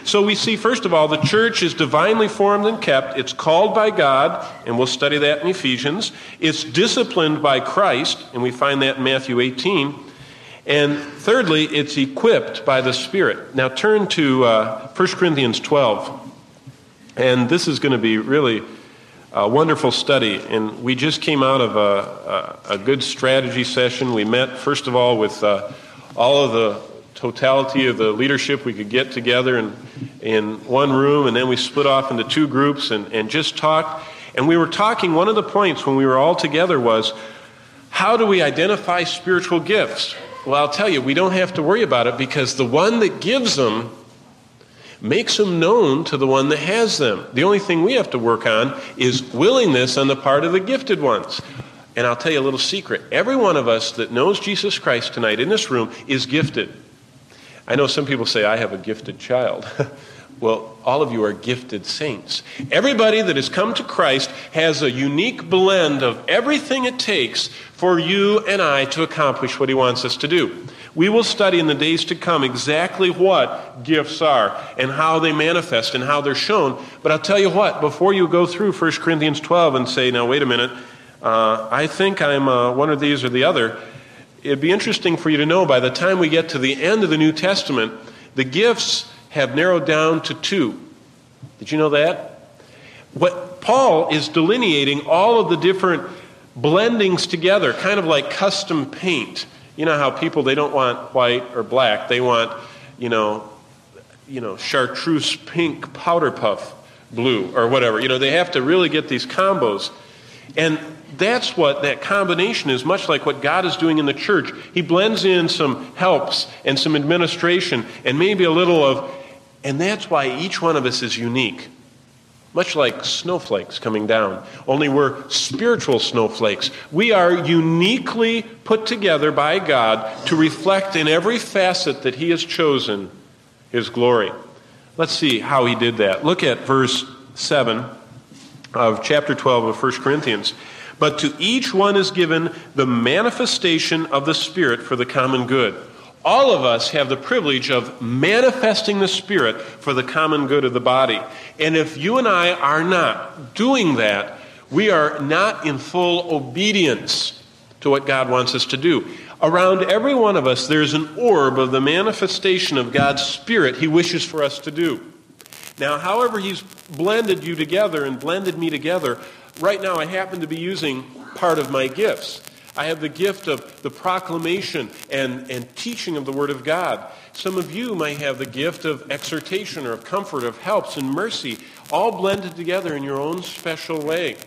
So we see, first of all, the church is divinely formed and kept. It's called by God, and we'll study that in Ephesians. It's disciplined by Christ, and we find that in Matthew 18. And thirdly, it's equipped by the Spirit. Now turn to 1 Corinthians 12. And this is going to be really a wonderful study. And we just came out of a good strategy session. We met, first of all, with all of the totality of the leadership. We could get together in one room, and then we split off into two groups and just talked. And we were talking, one of the points when we were all together was, how do we identify spiritual gifts? Well, I'll tell you, we don't have to worry about it, because the one that gives them makes them known to the one that has them. The only thing we have to work on is willingness on the part of the gifted ones. And I'll tell you a little secret. Every one of us that knows Jesus Christ tonight in this room is gifted. I know some people say, I have a gifted child. Well, all of you are gifted saints. Everybody that has come to Christ has a unique blend of everything it takes for you and I to accomplish what he wants us to do. We will study in the days to come exactly what gifts are and how they manifest and how they're shown. But I'll tell you what, before you go through 1 Corinthians 12 and say, now wait a minute, I think I'm one of these or the other, it'd be interesting for you to know by the time we get to the end of the New Testament, the gifts have narrowed down to two. Did you know that? What Paul is delineating all of the different blendings together, kind of like custom paint. You know how people, they don't want white or black. They want, chartreuse pink powder puff blue or whatever. They have to really get these combos. And that's what that combination is, much like what God is doing in the church. He blends in some helps and some administration and maybe a little of, and that's why each one of us is unique. Much like snowflakes coming down, only we're spiritual snowflakes. We are uniquely put together by God to reflect in every facet that he has chosen his glory. Let's see how he did that. Look at verse 7 of chapter 12 of 1 Corinthians. But to each one is given the manifestation of the Spirit for the common good. All of us have the privilege of manifesting the Spirit for the common good of the body. And if you and I are not doing that, we are not in full obedience to what God wants us to do. Around every one of us, there's an orb of the manifestation of God's Spirit he wishes for us to do. Now, however he's blended you together and blended me together, right now I happen to be using part of my gifts. I have the gift of the proclamation and teaching of the Word of God. Some of you might have the gift of exhortation or of comfort, of helps and mercy, all blended together in your own special way.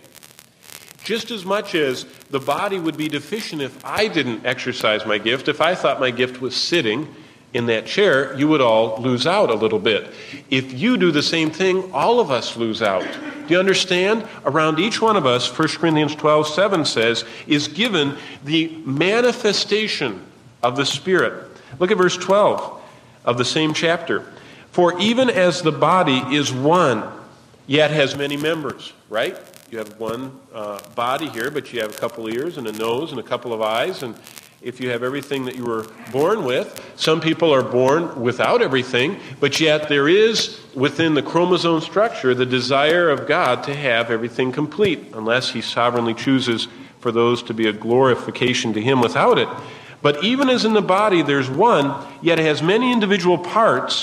Just as much as the body would be deficient if I didn't exercise my gift, if I thought my gift was sitting in that chair, you would all lose out a little bit. If you do the same thing, all of us lose out. Do you understand? Around each one of us, 1 Corinthians 12:7 says, is given the manifestation of the Spirit. Look at verse 12 of the same chapter. For even as the body is one, yet has many members, right? You have one body here, but you have a couple ears and a nose and a couple of eyes, and if you have everything that you were born with. Some people are born without everything, but yet there is within the chromosome structure the desire of God to have everything complete, unless he sovereignly chooses for those to be a glorification to him without it. But even as in the body there's one, yet it has many individual parts,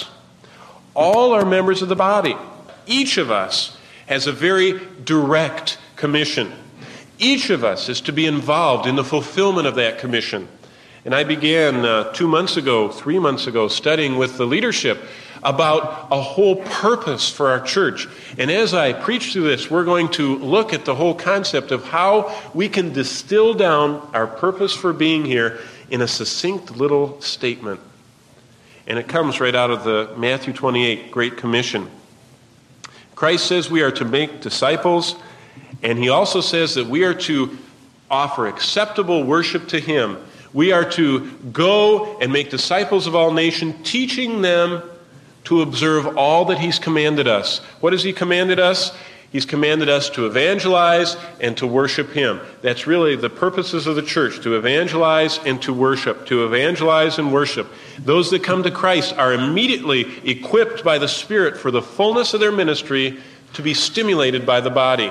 all are members of the body. Each of us has a very direct commission. Each of us is to be involved in the fulfillment of that commission. And I began 3 months ago, studying with the leadership about a whole purpose for our church. And as I preach through this, we're going to look at the whole concept of how we can distill down our purpose for being here in a succinct little statement. And it comes right out of the Matthew 28 Great Commission. Christ says we are to make disciples, and he also says that we are to offer acceptable worship to him. We are to go and make disciples of all nations, teaching them to observe all that he's commanded us. What has he commanded us? He's commanded us to evangelize and to worship Him. That's really the purposes of the church, to evangelize and to worship, to evangelize and worship. Those that come to Christ are immediately equipped by the Spirit for the fullness of their ministry to be stimulated by the body.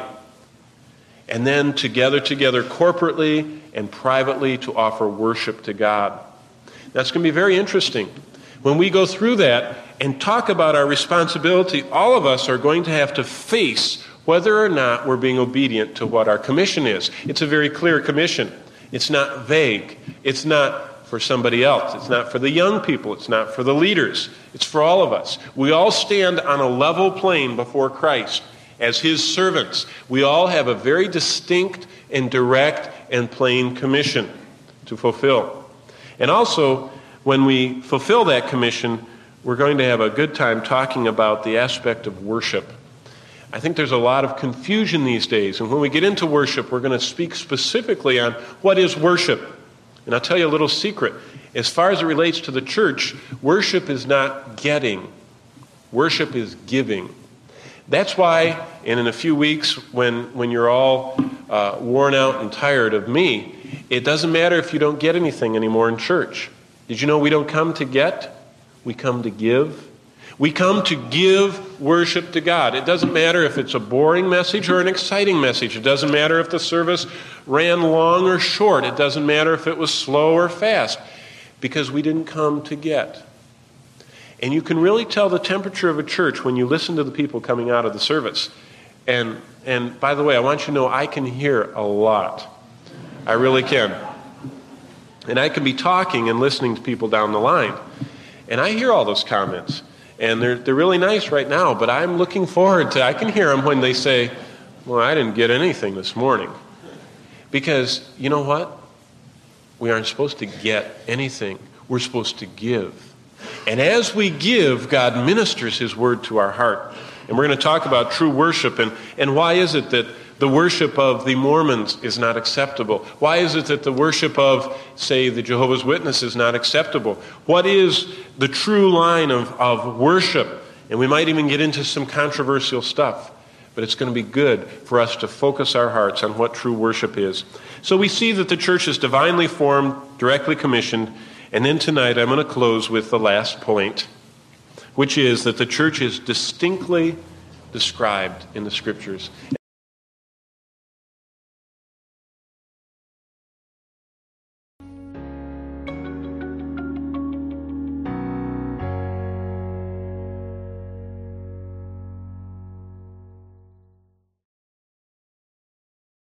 And then together corporately and privately to offer worship to God. That's going to be very interesting. When we go through that and talk about our responsibility, all of us are going to have to face whether or not we're being obedient to what our commission is. It's a very clear commission. It's not vague. It's not for somebody else. It's not for the young people. It's not for the leaders. It's for all of us. We all stand on a level plane before Christ as His servants. We all have a very distinct and direct and plain commission to fulfill. And also, when we fulfill that commission, we're going to have a good time talking about the aspect of worship. I think there's a lot of confusion these days, and when we get into worship, we're going to speak specifically on what is worship. And I'll tell you a little secret. As far as it relates to the church, worship is not getting. Worship is giving. That's why, and in a few weeks, when you're all worn out and tired of me, it doesn't matter if you don't get anything anymore in church. Did you know we don't come to get? We come to give. We come to give worship to God. It doesn't matter if it's a boring message or an exciting message. It doesn't matter if the service ran long or short. It doesn't matter if it was slow or fast, because we didn't come to get. And you can really tell the temperature of a church when you listen to the people coming out of the service. And by the way, I want you to know I can hear a lot. I really can. And I can be talking and listening to people down the line. And I hear all those comments. And they're really nice right now, but I'm looking forward to, I can hear them when they say, well, I didn't get anything this morning. Because, you know what? We aren't supposed to get anything. We're supposed to give. And as we give, God ministers His word to our heart. And we're going to talk about true worship and why is it that the worship of the Mormons is not acceptable? Why is it that the worship of, say, the Jehovah's Witnesses is not acceptable? What is the true line of worship? And we might even get into some controversial stuff. But it's going to be good for us to focus our hearts on what true worship is. So we see that the church is divinely formed, directly commissioned. And then tonight I'm going to close with the last point, which is that the church is distinctly described in the Scriptures.